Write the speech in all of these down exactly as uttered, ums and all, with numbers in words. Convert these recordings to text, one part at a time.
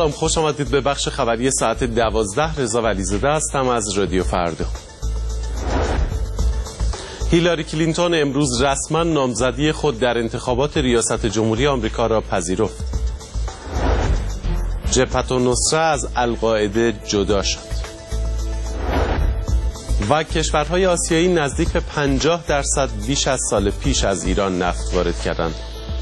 سلام، خوش آمدید به بخش خبری ساعت دوازده. رضا ولیزاده هستم از رادیو فردا. هیلاری کلینتون امروز رسما نامزدی خود در انتخابات ریاست جمهوری آمریکا را پذیرفت. جبهة النصره از القاعده جدا شد و کشورهای آسیایی نزدیک به پنجاه درصد بیش از سال پیش از ایران نفت وارد کردند.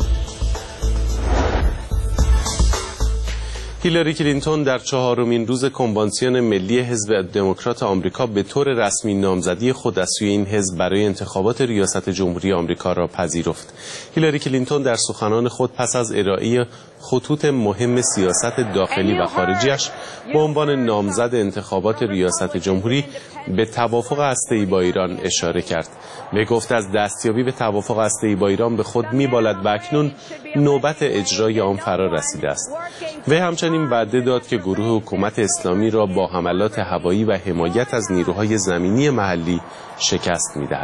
هیلاری کلینتون در چهارمین روز کنوانسیون ملی حزب دموکرات آمریکا به طور رسمی نامزدی خود از سوی این حزب برای انتخابات ریاست جمهوری آمریکا را پذیرفت. هیلاری کلینتون در سخنان خود پس از ارائه خطوط مهم سیاست داخلی و خارجیش به عنوان نامزد انتخابات ریاست جمهوری به توافق هسته‌ای با ایران اشاره کرد. به گفت از دستیابی به توافق هسته‌ای با ایران به خود می‌بالد و اکنون نوبت اجرای آن فرا رسیده است. وی همچنین وعده داد که گروه حکومت اسلامی را با حملات هوایی و حمایت از نیروهای زمینی محلی شکست می‌دهد.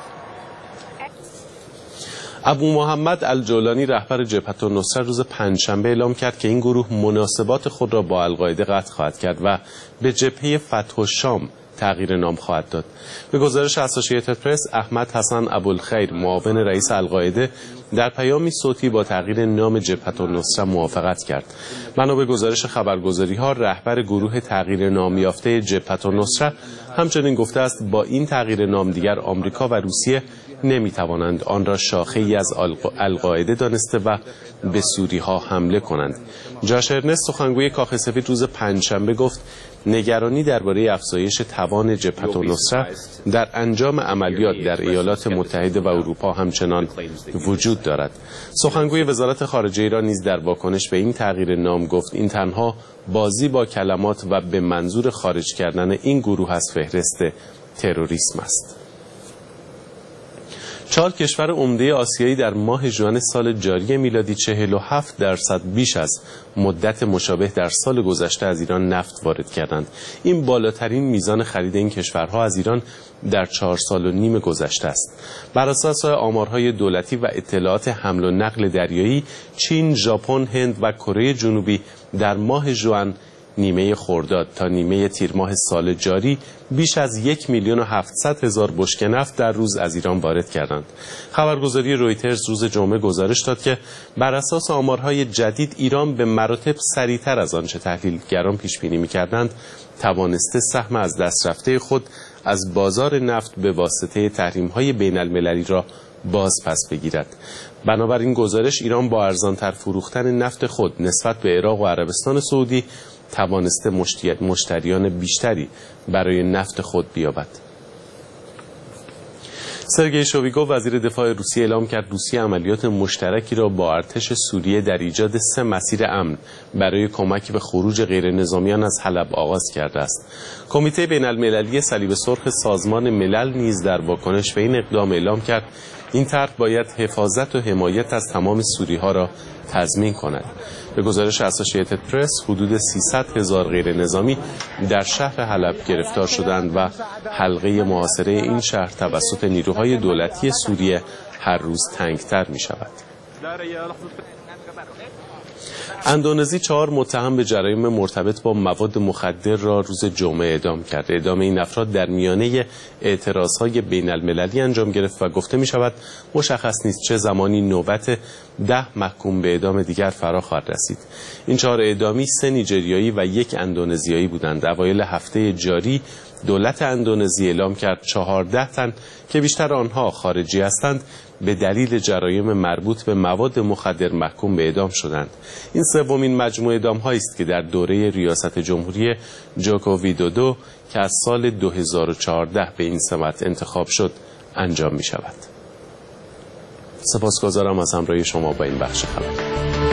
ابو محمد الجولانی رهبر جبهة النصره روز پنجشنبه اعلام کرد که این گروه مناسبات خود را با القاعده قطع خواهد کرد و به جبهه فتح الشام تغییر نام خواهد داد. به گزارش اسوسییتد پرس، احمد حسن ابوالخیر معاون رئیس القاعده در پیامی صوتی با تغییر نام جبهة النصره موافقت کرد. بنا به گزارش خبرگزاری‌ها، رهبر گروه تغییر نام یافته جبهة النصره همچنین گفته است با این تغییر نام دیگر آمریکا و روسیه نمیتوانند آن را شاخه‌ای از القاعده دانسته و به سوری‌ها حمله کنند. جاش ارنست، سخنگوی کاخ سفید، روز پنجشنبه گفت نگرانی درباره افزایش توان جبهة النصره در انجام عملیات در ایالات متحده و اروپا همچنان وجود دارد. سخنگوی وزارت خارجه ایران نیز در واکنش به این تغییر نام گفت این تنها بازی با کلمات و به منظور خارج کردن این گروه از فهرست تروریسم است. چهار کشور عمده آسیایی در ماه ژوئن سال جاری میلادی چهل و هفت درصد بیش از مدت مشابه در سال گذشته از ایران نفت وارد کردند. این بالاترین میزان خرید این کشورها از ایران در چهار سال و نیم گذشته است. بر اساس آمارهای دولتی و اطلاعات حمل و نقل دریایی، چین، ژاپن، هند و کره جنوبی در ماه ژوئن نیمه خرداد تا نیمه تیر ماه سال جاری بیش از یک میلیون و هفتصد هزار بشکه نفت در روز از ایران وارد کردند. خبرگزاری رویترز روز جمعه گزارش داد که بر اساس آمارهای جدید ایران به مراتب سریعتر از آنچه تحلیلگران پیش بینی می‌کردند توانسته سهم از دست رفته خود از بازار نفت به واسطه تحریم‌های بین‌المللی را باز پس بگیرد. بنابراین گزارش ایران با ارزان‌تر فروختن نفت خود نسبت به عراق و عربستان سعودی توانسته مشتریان بیشتری برای نفت خود بیابد. سرگئی شویگو وزیر دفاع روسیه اعلام کرد روسیه عملیات مشترکی را با ارتش سوریه در ایجاد سه مسیر امن برای کمک به خروج غیرنظامیان از حلب آغاز کرده است. کمیته بین المللی صلیب سرخ سازمان ملل نیز در واکنش به این اقدام اعلام کرد این طرح باید حفاظت و حمایت از تمام سوری‌ها را تضمین کند. به گزارش اسوسییتد پرس، حدود سیصد هزار غیر نظامی در شهر حلب گرفتار شدند و حلقه محاصره این شهر توسط نیروهای دولتی سوریه هر روز تنگتر می شود. اندونزی چهار متهم به جرایم مرتبط با مواد مخدر را روز جمعه اعدام کرد. اعدام این افراد در میانه اعتراضهای بین المللی انجام گرفت و گفته می شود مشخص نیست چه زمانی نوبت ده محکوم به اعدام دیگر فرا خواهد رسید. این چهار اعدامی سه نیجریایی و یک اندونزیایی بودند. اوایل هفته جاری دولت اندونزی اعلام کرد چهارده تن که بیشتر آنها خارجی هستند به دلیل جرایم مربوط به مواد مخدر محکوم به اعدام شدند. این سومین مجموعه اعدام‌هایی است که در دوره ریاست جمهوری جوکو ویدودو که از سال دو هزار و چهارده به این سمت انتخاب شد انجام می شود. سپاسگزارم از همراهی شما با این بخش خبر.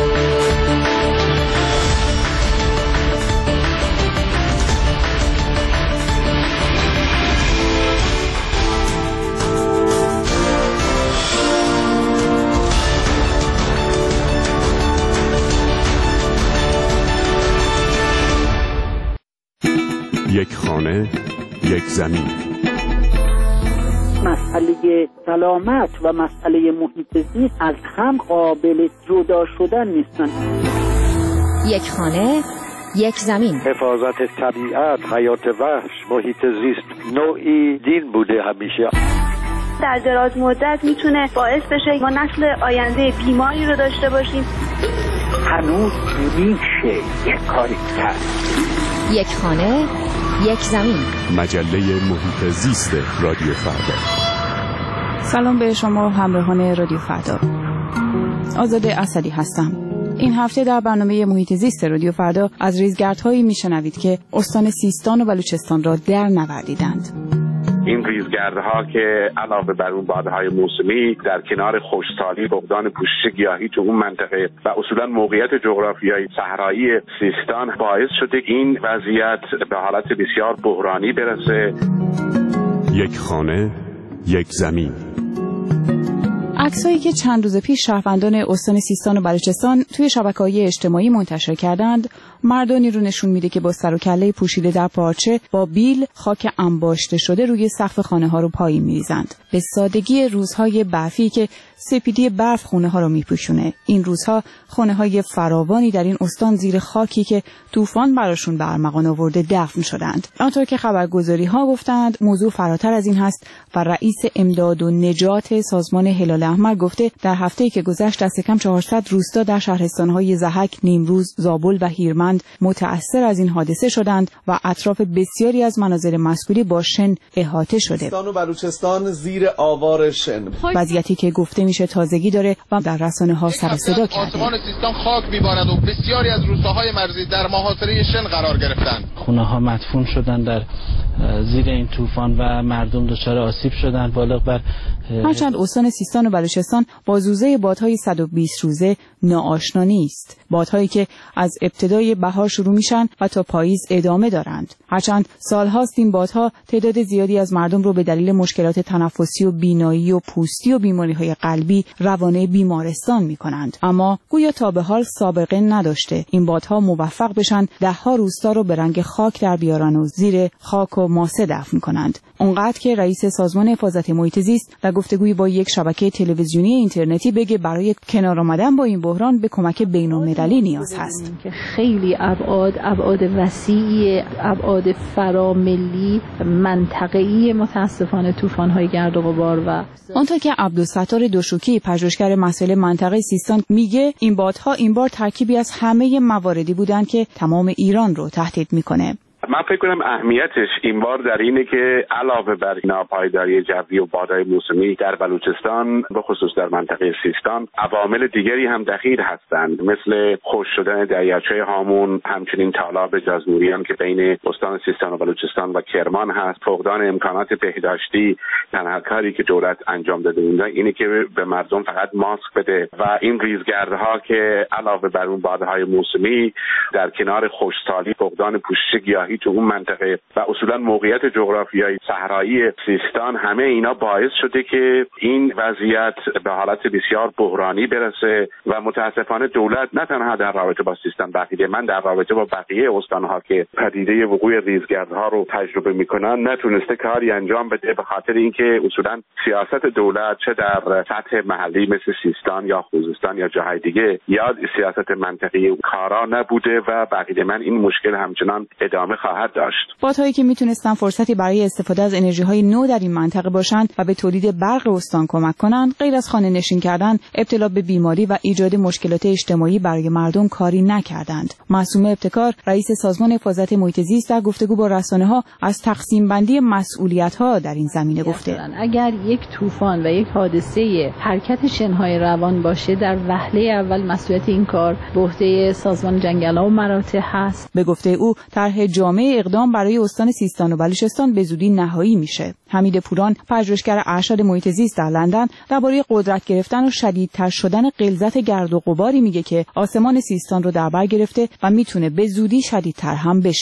یک خانه، یک زمین. مسئله سلامت و مسئله محیط زیست از هم قابل جدا شدن نیستن. یک خانه، یک زمین. حفاظت طبیعت، حیات وحش، محیط زیست نوعی دین بوده همیشه. در دراز مدت میتونه باعث بشه ما نسل آینده بیماری رو داشته باشیم. هنوز میشه یک کاری کرد. یک خانه، یک زمین. مجله محیط زیست رادیو فردا. سلام به شما همراهان رادیو فردا. آزاده اسدی هستم. این هفته در برنامه محیط زیست رادیو فردا از ریزگردهایی میشنوید که استان سیستان و بلوچستان را در نوردیدند. این ریزگردها که علاوه بر اون بادهای موسمی در کنار خشکسالی، فقدان پوشش گیاهی تو اون منطقه و اصولا موقعیت جغرافیایی صحرایی سیستان باعث شده این وضعیت به حالت بسیار بحرانی برسه. یک خانه، یک زمین. عکسایی که چند روز پیش شهروندان استان سیستان و بلوچستان توی شبکه‌های اجتماعی منتشر کردند، مردانی رو نشون میده که با سر و کله پوشیده در پارچه با بیل خاک انباشته شده روی سقف خانه‌ها رو پایین می‌ریزند. به سادگی روزهای برفی که سپیدی برف خونه‌ها رو میپوشونه. این روزها خانه‌های فراوانی در این استان زیر خاکی که طوفان براشون به ارمغان آورده دفن شدند. آنطور که خبرگزاری‌ها گفتند، موضوع فراتر از این هست و رئیس امداد و نجات سازمان هلال احمر گفته در هفته‌ای که گذشت دست کم چهارصد روستا در شهرستان‌های ضحک، نیمروز، زابل و هیرمند متأثر از این حادثه شدند و اطراف بسیاری از مناظر مسکونی با شن احاطه شده. سیستان و بلوچستان زیر آوار شن. وضعیتی که گفته میشه تازگی داره و در رسانه‌ها سر و صدا کرده. آسمان سیستان خاک می‌بارد و بسیاری از روستاهای مرزی در محاصره شن قرار گرفتند. خونه‌ها مدفون شدن در زیر این طوفان و مردم دچار آسیب شدن. بالغ بر هرچند استان سیستان و بلوچستان با زوزه بادهای صد و بیست روزه ناآشنا نیست. بادهایی که از ابتدای بهار شروع میشن و تا پاییز ادامه دارند. هرچند سالهاست این بادها تعداد زیادی از مردم رو به دلیل مشکلات تنفسی و بینایی و پوستی و بیماری‌های قلبی روانه بیمارستان می‌کنند، اما گویا تا به حال سابقه نداشته این بادها موفق بشن ده‌ها روستا رو به رنگ خاک در بیارن و زیر خاک و ماسه دفن کنند. اونقدر که رئیس سازمان حفاظت محیط زیست در گفتگویی با یک شبکه تلویزیونی اینترنتی بگه برای کنار آمدن با این بحران به کمک بین‌المللی نیاز هست. که خیلی ابعاد ابعاد وسیعی، ابعاد فراملی، منطقه‌ای متاسفانه طوفان‌های گرد و غبار و آنطور که عبدالستار دوشوکی پژوهشگر مسائل منطقه سیستان میگه این بادها این بار ترکیبی از همه مواردی بودن که تمام ایران رو تهدید میکنه. من فکر کنم اهمیتش این بار در اینه که علاوه بر ناپایداری جوی و بادهای موسمی در بلوچستان به خصوص در منطقه سیستان عوامل دیگری هم دخیل هستند، مثل خشک شدن دریاچه هامون، همچنین تالاب جزموریان که بین استان سیستان و بلوچستان و کرمان هست، فقدان امکانات بهداشتی. تنها کاری که دولت انجام داده اونجا اینه که به مردم فقط ماسک بده و این ریزگردها که علاوه بر اون بادهای موسمی در کنار خشکسالی، فقدان پوشش گیاهی تو اون منطقه و اصولا موقعیت جغرافیایی صحرایی سیستان، همه اینا باعث شده که این وضعیت به حالت بسیار بحرانی برسه و متاسفانه دولت نه تنها در رابطه با سیستان بقیه، من در رابطه با بقیه استانها که پدیده وقوع ریزگردها رو تجربه میکنن نتونسته کاری انجام بده، به خاطر اینکه اصولا سیاست دولت چه در سطح محلی مثل سیستان یا خوزستان یا جاهای دیگه یا سیاست منطقی کارا نبوده و بقیه من این مشکل همچنان ادامه خواهد داشت. بادهایی که میتونستن فرصتی برای استفاده از انرژی‌های نو در این منطقه باشند و به تولید برق استان کمک کنند، غیر از خانه نشین کردن، ابتلا به بیماری و ایجاد مشکلات اجتماعی برای مردم کاری نکردند. معصومه ابتکار، رئیس سازمان حفاظت محیط زیست، در گفتگو با رسانه‌ها از تقسیم بندی مسئولیت‌ها در این زمینه گفته: اگر یک طوفان و یک حادثه حرکت شن‌های روان باشه، در وهله اول مسئولیت این کار به عهده سازمان جنگل‌ها و مراتع هست. به گفته او طرح جامع اقدام برای استان سیستان و بلوچستان به زودی نهایی میشه. حمید پوران، پژوهشگر ارشد محیط زیست در لندن، درباره قدرت گرفتن و شدیدتر شدن غلظت گرد و غباری میگه که آسمان سیستان رو در بر گرفته و میتونه به زودی شدیدتر هم بشه.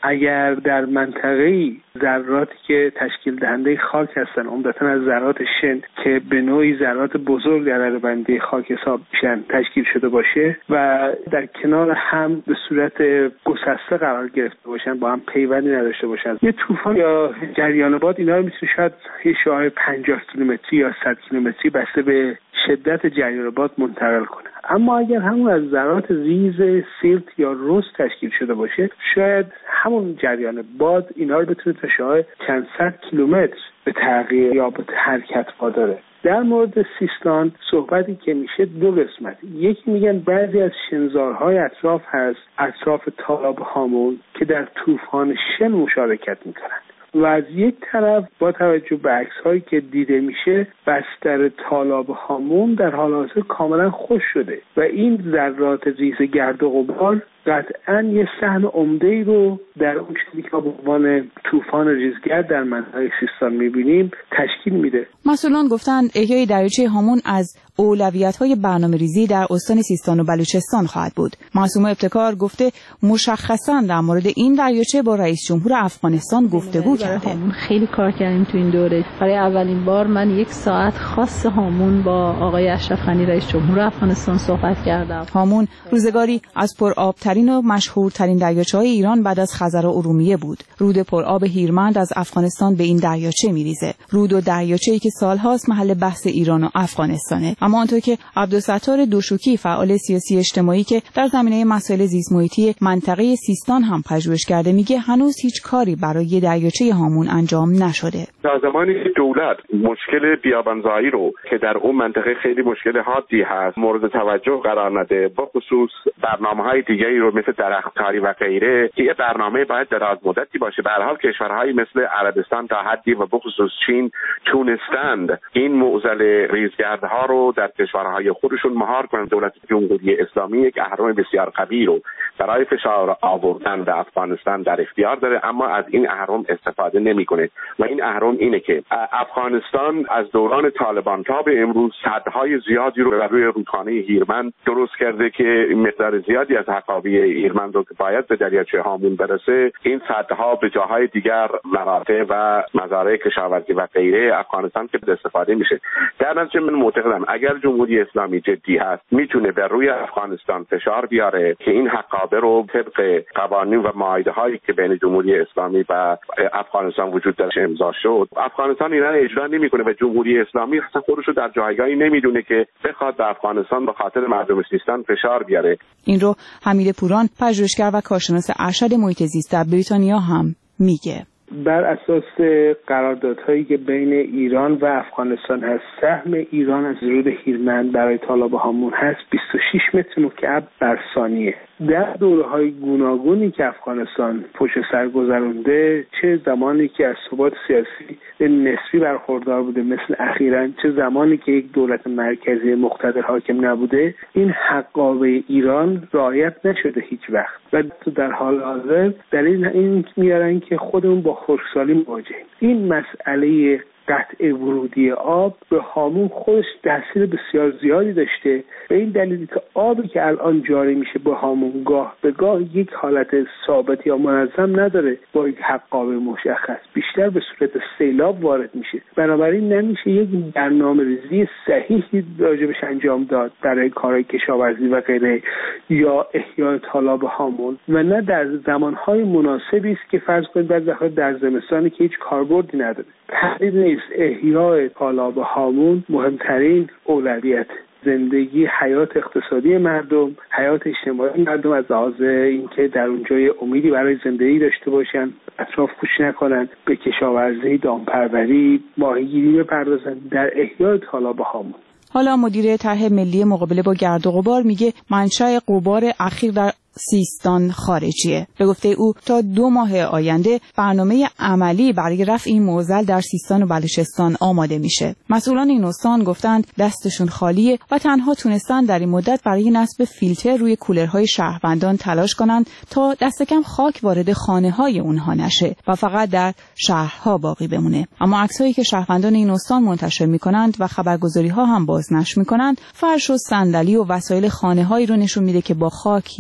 اگر در منطقه‌ای ذراتی که تشکیل دهنده خاک هستن، عمدتاً از ذرات شن که به نوعی ذرات بزرگ در عربنده خاک حساب میشن تشکیل شده باشه و در کنار هم به صورت گسسته قرار گرفته باشن، با هم پیوندی نداشته باشن، یه طوفان یا جریان باد اینا رو میتونه شاید یه شعاع پنجاه کیلومتری یا صد کیلومتری بسته به شدت جریان باد منتقل کنه. اما اگر همون از ذرات ریز سیلت یا رز تشکیل شده باشه، شاید همون جریان باد اینا رو بتونه تا شعاع چند صد کیلومتر به تغییر یا به حرکت واداره. در مورد سیستان صحبتی که میشه دو قسمت. یکی میگن بعضی از شنزارهای اطراف هست، اطراف تالاب هامون، که در طوفان شن مشارکت میکنن و از یک طرف با توجه به عکس‌هایی که دیده میشه بستر تالاب هامون در حال حاضر کاملا خشک شده و این ذرات ریز گرد و غبار قطعاً یه سهم عمده‌ای رو در اون چیزی که با عنوان طوفان ریزگرد در منطقه سیستان می‌بینیم تشکیل میده. مسئولان گفتند احیای دریاچه هامون از اولویت‌های برنامه‌ریزی در استان سیستان و بلوچستان خواهد بود. معصومه ابتکار گفته مشخصاً در مورد این دریاچه با رئیس جمهور افغانستان گفتگو کرده. خیلی کار کردیم تو این دوره. برای اولین بار من یک ساعت خاص هامون با آقای اشرف غنی رئیس جمهور افغانستان صحبت کردم. هامون روزگاری از پرآبترین و مشهورترین دریاچه‌های ایران بعد از خزر و ارومیه بود. رود پرآب هیرمند از افغانستان به این دریاچه میریزه. رود و دریاچه‌ای که سالهاست محل بحث ایران و افغانستانه. اما آنطور که عبدالستار دوشوکی فعال سیاسی اجتماعی که در زمینه مسائل زیست محیطی منطقه سیستان هم پژوهش کرده میگه هنوز هیچ کاری برای دریاچه هامون انجام نشده. تا زمانی که دولت مشکل بیابانزایی رو که در اون منطقه خیلی مشکل حادی هست مورد توجه قرار نده، با خصوص برنامه‌های دیگری رو مثل درختکاری و غیره که یه برنامه باید دراز مدتی باشه. به هر حال کشورهایی مثل عربستان تا حدی و به خصوص چین تونستند این معضل ریزگردها رو در کشورهای خودشون مهار کنند. دولت جمهوری اسلامی یک اهرم بسیار قوی رو برای فشار آوردن به افغانستان در اختیار داره، اما از این اهرم استفاده نمیکنه و این اهرم اینه که افغانستان از دوران طالبان تا به امروز سدهای زیادی رو روی رودخانه هیرمند درست کرده که مقدار زیادی از حقابی هیرمند رو که باید به دریاچه هامون برسه، این سدها به جاهای دیگر مراتع و مزارع کشاورزی و غیره افغانستان که استفاده میشه. در نتیجه من معتقدم اگر جمهوری اسلامی جدی هست میتونه بر روی افغانستان فشار بیاره که این حقابه رو طبق قوانین و معاهده هایی که بین جمهوری اسلامی و افغانستان وجود داشت امضا شد، افغانستان اینا اجرا نمیکنه و جمهوری اسلامی اصلا خودش رو در جایگاهی نمیدونه که بخواد به افغانستان به خاطر مردم سیستان فشار بیاره. این رو حمید پوران پژوهشگر و کارشناس ارشد محیط زیست در بریتانیا هم میگه. بر اساس قراردادهایی که بین ایران و افغانستان هست، سهم ایران از رود هیرمند برای تالاب هامون هست بیست و شش متر مکعب بر ثانیه. در دوره‌های گوناگونی که افغانستان پشت سر گذرونده، چه زمانی که از ثبات سیاسی نسبی برخوردار بوده مثل اخیراً، چه زمانی که یک دولت مرکزی مقتدر حاکم نبوده، این حقابه ایران رعایت نشده هیچ وقت و در حال حاضر دلیل این میارن که خودمون با خشکسالی مواجهیم. این مسئله قطع ورودی آب به هامون خودش تاثیر بسیار زیادی داشته و این دلیلی که آبی که الان جاری میشه به هامون گاه به گاه یک حالت ثابت یا منظم نداره، با یک حقابه مشخص بیشتر به صورت سیلاب وارد میشه. بنابراین نمیشه یک برنامه‌ریزی صحیحی راجبش انجام داد برای کارهای کشاورزی و غیره یا احیای تالاب هامون و نه در زمانهای مناسبی است که فرض کنید بعضی وقتا در زمستانی که هیچ کاربردی نداره. تحلیل نیست احیای تالاب هامون مهمترین اولویت زندگی، حیات اقتصادی مردم، حیات اجتماعی مردم از لحاظ اینکه در اونجا امیدی برای زندگی داشته باشن، اطراف کوچ نکنن، به کشاورزی، دامپروری، ماهیگیری بپردازن در احیای تالاب هامون. حالا مدیر طرح ملی مقابله با گرد و غبار میگه منشأ غبار اخیر در سیستان خارجیه. به گفته او تا دو ماه آینده برنامه عملی برای رفع این معضل در سیستان و بلوچستان آماده میشه. مسئولان این استان گفتند دستشون خالیه و تنها تونستن در این مدت برای نصب فیلتر روی کولرهای شهروندان تلاش کنند تا دست کم خاک وارد خانه‌های اونها نشه و فقط در شهرها باقی بمونه. اما عکسایی که شهروندان این استان منتشر میکنند و خبرگزاری‌ها هم بازنشر میکنند، فرش و صندلی و وسایل خانه‌هایی رو نشون میده که با خاک یکسان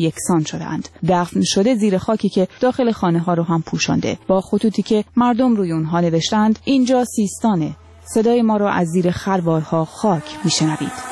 ویران شدند. دفن شده زیر خاکی که داخل خانه ها رو هم پوشانده. با خطوطی که مردم روی اونها نوشتند اینجا سیستانه. صدای ما رو از زیر خروارها خاک میشنوید.